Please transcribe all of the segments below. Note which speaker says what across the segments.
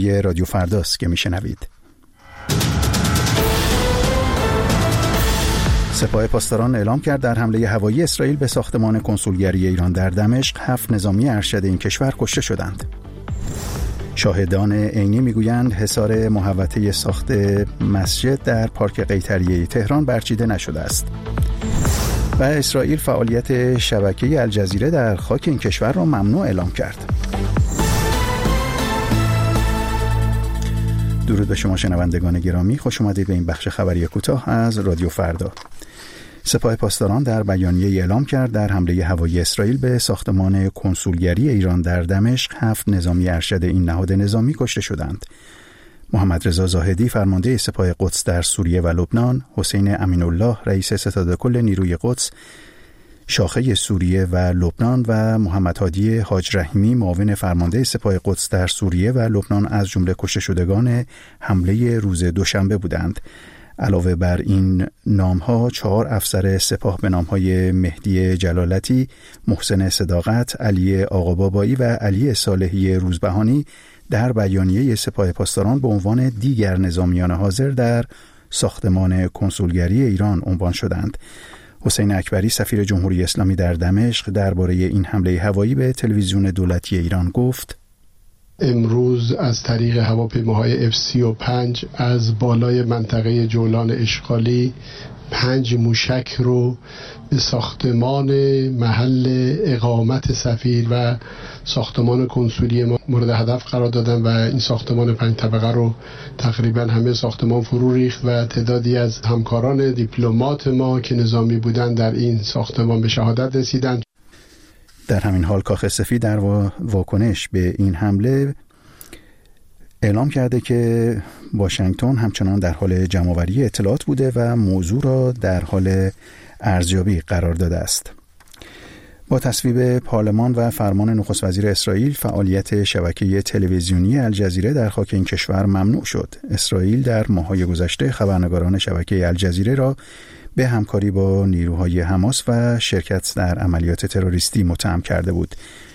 Speaker 1: یه رادیو فرداست که میشنوید. سپاه پاسداران اعلام کرد در حمله هوایی اسرائیل به ساختمان کنسولگری ایران در دمشق 7 نظامی ارشد این کشور کشته شدند. شاهدان عینی میگویند حصار محوطه ساخت مسجد در پارک قیطریه تهران برچیده نشده است. و اسرائیل فعالیت شبکه الجزیره در خاک این کشور را ممنوع اعلام کرد. درود به شما شنوندگان گرامی، خوش اومدید به این بخش خبری کوتاه از رادیو فردا. سپاه پاسداران در بیانیه اعلام کرد در حمله هوایی اسرائیل به ساختمان کنسولگری ایران در دمشق 7 نظامی ارشد این نهاد نظامی کشته شدند. محمد رضا زاهدی فرمانده سپاه قدس در سوریه و لبنان، حسین امین‌الله رئیس ستاد کل نیروی قدس شاخه سوریه و لبنان و محمد هادی حاج رحیمی معاون فرمانده سپاه قدس در سوریه و لبنان از جمله کشته شدگان حمله روز دوشنبه بودند. علاوه بر این نام‌ها 4 افسر سپاه به نام‌های مهدی جلالتی، محسن صداقت، علی آقابابایی و علی صالحی روزبهانی در بیانیه سپاه پاسداران به عنوان دیگر نظامیان حاضر در ساختمان کنسولگری ایران عنوان شدند. حسین اکبری سفیر جمهوری اسلامی در دمشق درباره این حمله هوایی به تلویزیون دولتی ایران گفت:
Speaker 2: امروز از طریق هواپیماهای F-35 از بالای منطقه جولان اشغالی 5 موشک رو به ساختمان محل اقامت سفیر و ساختمان کنسولی ما مورد هدف قرار دادن و این ساختمان 5 طبقه رو تقریبا همه ساختمان فرو ریخت و تعدادی از همکاران دیپلمات ما که نظامی بودن در این ساختمان به شهادت رسیدند.
Speaker 1: در همین حال کاخ سفید در واکنش به این حمله اعلام کرده که واشنگتن همچنان در حال جمع‌آوری اطلاعات بوده و موضوع را در حال ارزیابی قرار داده است. با تصویب پارلمان و فرمان نخست وزیر اسرائیل، فعالیت شبکه تلویزیونی الجزیره در خاک این کشور ممنوع شد. اسرائیل در ماه‌های گذشته خبرنگاران شبکه الجزیره را به همکاری با نیروهای حماس و شرکت در عملیات تروریستی متهم کرده بود.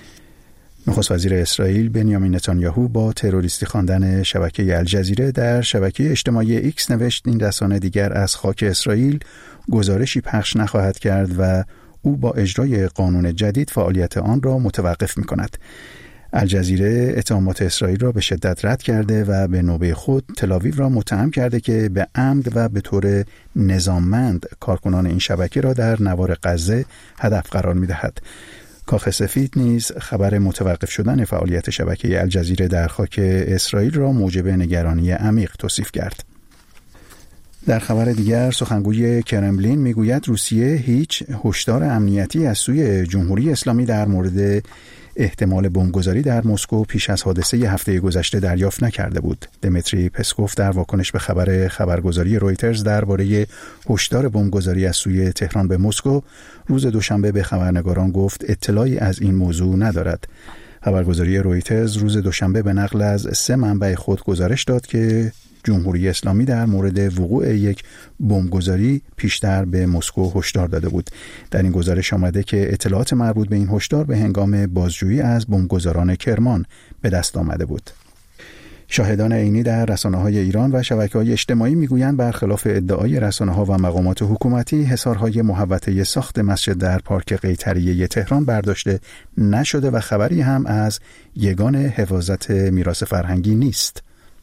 Speaker 1: نخست وزیر اسرائیل بنیامین نتانیاهو با تروریستی خواندن شبکه الجزیره در شبکه اجتماعی ایکس نوشت این رسانه دیگر از خاک اسرائیل گزارشی پخش نخواهد کرد و او با اجرای قانون جدید فعالیت آن را متوقف می‌کند. الجزیره اتهامات اسرائیل را به شدت رد کرده و به نوبه خود تل‌آویو را متهم کرده که به عمد و به طور نظاممند کارکنان این شبکه را در نوار غزه هدف قرار می‌دهد. کاخ سفید نیز خبر متوقف شدن فعالیت شبکه الجزیره در خاک اسرائیل را موجب نگرانی عمیق توصیف کرد. در خبر دیگر سخنگوی کرملین میگوید روسیه هیچ هشدار امنیتی از سوی جمهوری اسلامی در مورد احتمال بمبگذاری در مسکو پیش از حادثه هفته گذشته دریافت نکرده بود. دمیتری پسکوف در واکنش به خبرگزاری رویترز درباره هشدار بمبگذاری از سوی تهران به مسکو روز دوشنبه به خبرنگاران گفت اطلاعی از این موضوع ندارد. خبرگزاری رویترز روز دوشنبه به نقل از 3 منبع خود گزارش داد که جمهوری اسلامی در مورد وقوع یک بمبگذاری پیشتر به مسکو هشدار داده بود. در این گزارش آمده که اطلاعات مربوط به این هشدار به هنگام بازجویی از بمبگذاران کرمان به دست آمده بود. شاهدان عینی در رسانه‌های ایران و شبکه‌های اجتماعی میگویند برخلاف ادعای رسانه‌ها و مقامات حکومتی حصارهای محوطه ساخت مسجد در پارک قیطریه تهران برداشته نشده و خبری هم از یگان حفاظت میراث فرهنگی نیست.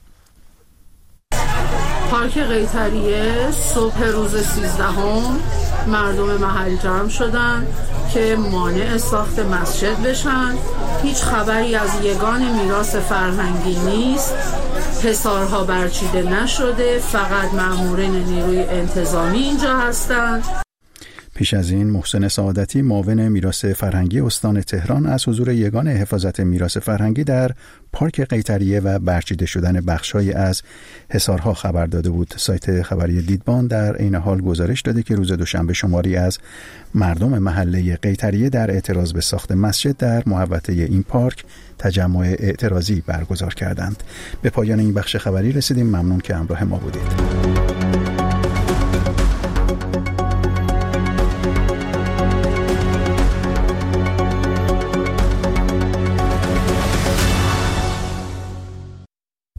Speaker 3: پارک قیطریه صبح روز 13 مردم محل جمع شدن که مانع ساخت مسجد بشن. هیچ خبری از یگان میراث فرهنگی نیست. حصارها برچیده نشده، فقط مامورین نیروی انتظامی اینجا هستند.
Speaker 1: پیش از این محسن سعادتی معاون میراث فرهنگی استان تهران از حضور یگان حفاظت میراث فرهنگی در پارک قیطریه و برچیده شدن بخش‌هایی از حصارها خبر داده بود. سایت خبری دیدبان در عین حال گزارش داده که روز دوشنبه شماری از مردم محله قیطریه در اعتراض به ساخت مسجد در محوطه این پارک تجمع اعتراضی برگزار کردند. به پایان این بخش خبری رسیدیم. ممنون که همراه ما بودید.